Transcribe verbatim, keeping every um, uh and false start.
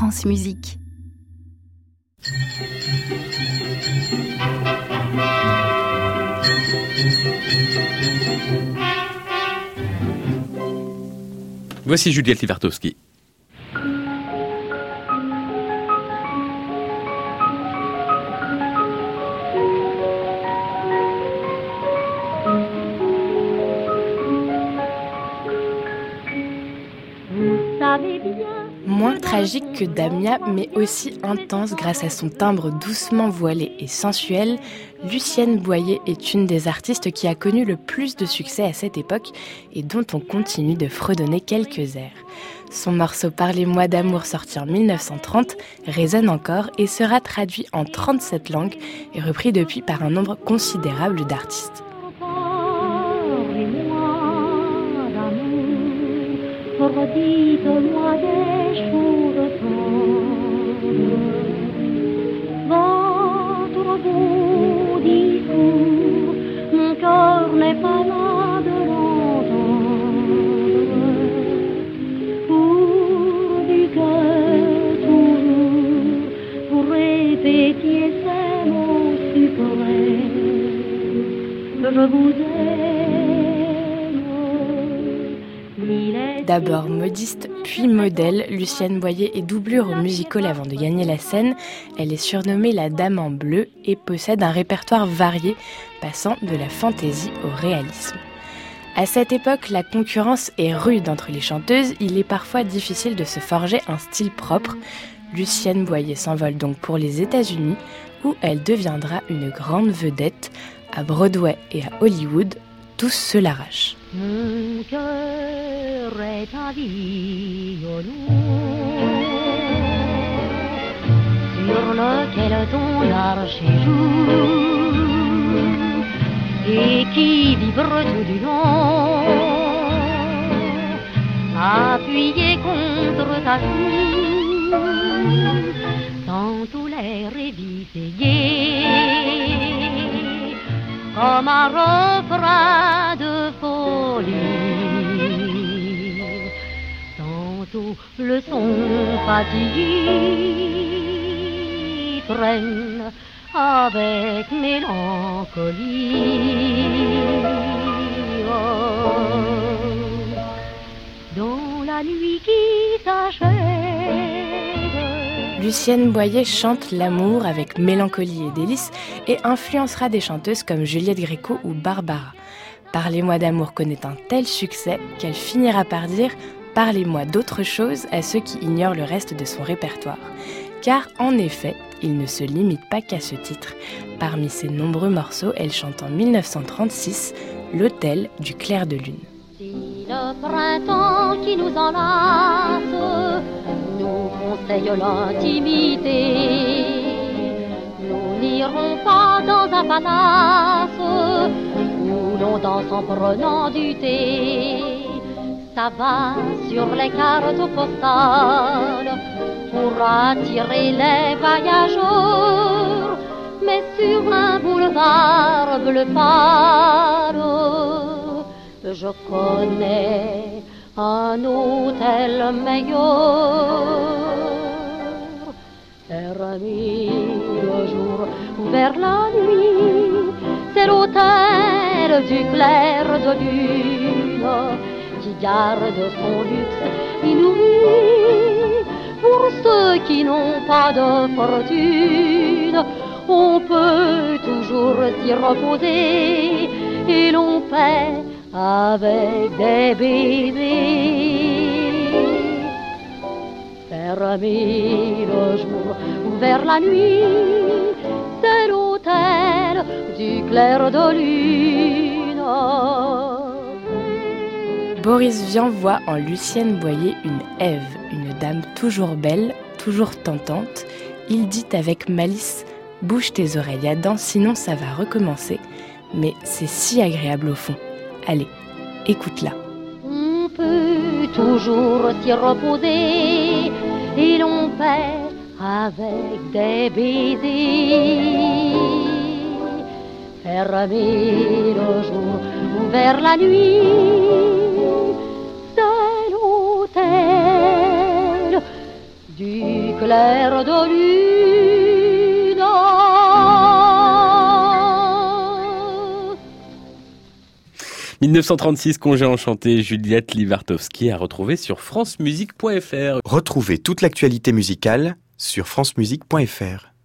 France Musique. Voici Juliette Livartowski. Moins tragique que Damia, mais aussi intense grâce à son timbre doucement voilé et sensuel, Lucienne Boyer est une des artistes qui a connu le plus de succès à cette époque et dont on continue de fredonner quelques airs. Son morceau « Parlez-moi d'amour » sorti en dix-neuf cent trente résonne encore et sera traduit en trente-sept langues et repris depuis par un nombre considérable d'artistes. Dites-moi des choses tendres, votre beau discours, mon cœur n'est pas là de l'entendre, pourvu que toujours vous répétiez ces mots suprêmes, que je vous aime. D'abord modiste, puis modèle, Lucienne Boyer est doublure au musical avant de gagner la scène. Elle est surnommée la Dame en bleu et possède un répertoire varié, passant de la fantaisie au réalisme. À cette époque, la concurrence est rude entre les chanteuses. Il est parfois difficile de se forger un style propre. Lucienne Boyer s'envole donc pour les États-Unis, où elle deviendra une grande vedette. À Broadway et à Hollywood, tous se l'arrachent. Mon cœur est un violon sur lequel ton archer joue et qui vibre tout du long, appuyé contre ta cou, tantôt l'air est vif et gai, comme un refrain de folie, tantôt le son fatigué traîne avec mélancolie. Oh, dans la nuit qui s'achève, Lucienne Boyer chante l'amour avec mélancolie et délice et influencera des chanteuses comme Juliette Gréco ou Barbara. Parlez-moi d'amour connaît un tel succès qu'elle finira par dire « Parlez-moi d'autre chose » à ceux qui ignorent le reste de son répertoire. Car en effet, il ne se limite pas qu'à ce titre. Parmi ses nombreux morceaux, elle chante en dix-neuf cent trente-six « L'hôtel du clair de lune ». Si le printemps qui nous enlace nous conseille l'intimité, nous n'irons pas dans un palace où l'on danse en prenant du thé. Ça va sur les cartes postales pour attirer les voyageurs, mais sur un boulevard bleu pâle, je connais un hôtel meilleur, fermé le jour, ouvert la nuit. C'est l'hôtel du clair de lune qui garde son luxe inouï. Pour ceux qui n'ont pas de fortune, on peut toujours s'y reposer et l'on paie avec des baisers. Fermé le jour, ouvert la nuit, c'est l'hôtel du clair de lune. Boris Vian voit en Lucienne Boyer une Ève, une dame toujours belle, toujours tentante. Il dit avec malice « Bouge tes oreilles, Adam, sinon ça va recommencer. » Mais c'est si agréable au fond. Allez, écoute-la. On peut toujours s'y reposer et l'on paie avec des baisers. Fermé le jour, ouvert la nuit, c'est l'hôtel du clair de lune. dix-neuf cent trente-six, Congé enchanté, Juliette Livartowski à retrouver sur francemusique point f r. Retrouvez toute l'actualité musicale sur francemusique point f r.